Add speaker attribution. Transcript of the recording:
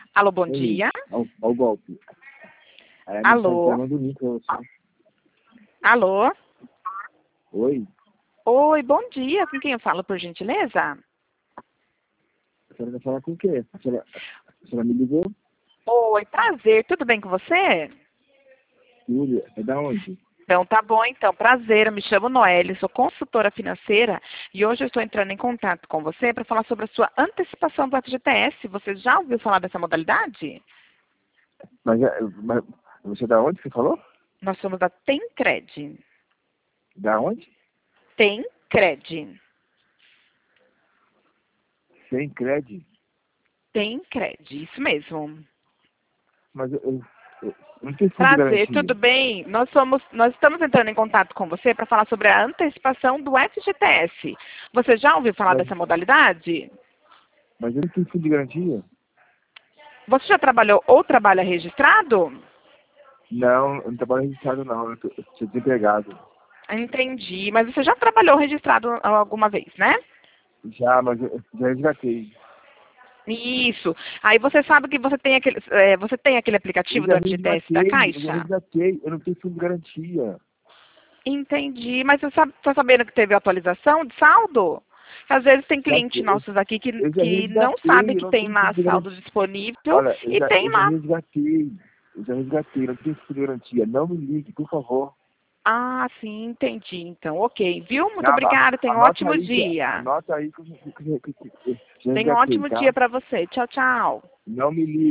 Speaker 1: Alô, bom
Speaker 2: Ei,
Speaker 1: dia.
Speaker 2: ó o golpe. Aí a mensagem
Speaker 1: Alô?
Speaker 2: tá mandando link pra você.
Speaker 1: Alô?
Speaker 2: Oi,
Speaker 1: Oi, bom dia. Com quem eu falo, por gentileza?
Speaker 2: a senhora quer falar com o quê? A senhora me ligou?
Speaker 1: Oi, prazer. Tudo bem com você?
Speaker 2: Tudo. É da onde?
Speaker 1: Então, tá bom, então. Prazer, eu me chamo Noelle, sou consultora financeira e hoje eu estou entrando em contato com você para falar sobre a sua antecipação do FGTS. Você já ouviu falar dessa modalidade?
Speaker 2: Mas você é da onde você falou?
Speaker 1: Nós somos da Tencred.
Speaker 2: Da onde?
Speaker 1: Tencred.
Speaker 2: Sem crédito.
Speaker 1: Tencred, isso mesmo.
Speaker 2: Mas eu não tenho fundo de
Speaker 1: Prazer, tudo
Speaker 2: garantia.
Speaker 1: bem? Nós estamos entrando em contato com você para falar sobre a antecipação do FGTS. Você já ouviu falar
Speaker 2: Mas,
Speaker 1: dessa modalidade?
Speaker 2: mas eu não tenho fundo de garantia?
Speaker 1: Você já trabalhou ou trabalha registrado?
Speaker 2: Não, eu não trabalho registrado não. Eu sou desempregado.
Speaker 1: Entendi, mas você já trabalhou registrado alguma vez, né?
Speaker 2: Já, mas eu já resgatei.
Speaker 1: Isso. Aí você sabe que você tem aquele
Speaker 2: Eu
Speaker 1: aplicativo do
Speaker 2: já
Speaker 1: FGTS da
Speaker 2: resgatei, eu já
Speaker 1: Caixa?
Speaker 2: resgatei. Eu não tenho fundo de garantia.
Speaker 1: Entendi, mas você tá sabendo que teve atualização de saldo? Às vezes tem
Speaker 2: Sabe,
Speaker 1: cliente nossos aqui que,
Speaker 2: eu já
Speaker 1: que não sabe
Speaker 2: resgatei, eu
Speaker 1: que
Speaker 2: não
Speaker 1: tem
Speaker 2: tenho fundo
Speaker 1: lá
Speaker 2: de
Speaker 1: saldo
Speaker 2: garantia.
Speaker 1: disponível
Speaker 2: Olha,
Speaker 1: e tem
Speaker 2: eu já
Speaker 1: lá.
Speaker 2: resgatei. Eu já resgatei, não tenho fundo de garantia. Não me ligue, por favor.
Speaker 1: Ah, sim, entendi. Então, ok. Viu? Muito
Speaker 2: Já
Speaker 1: obrigada. Tenha um
Speaker 2: anota
Speaker 1: ótimo
Speaker 2: aí,
Speaker 1: dia.
Speaker 2: anota aí que eu já
Speaker 1: Tenha um
Speaker 2: resgatei,
Speaker 1: ótimo
Speaker 2: tá?
Speaker 1: dia para você. Tchau, tchau.
Speaker 2: Não me ligue.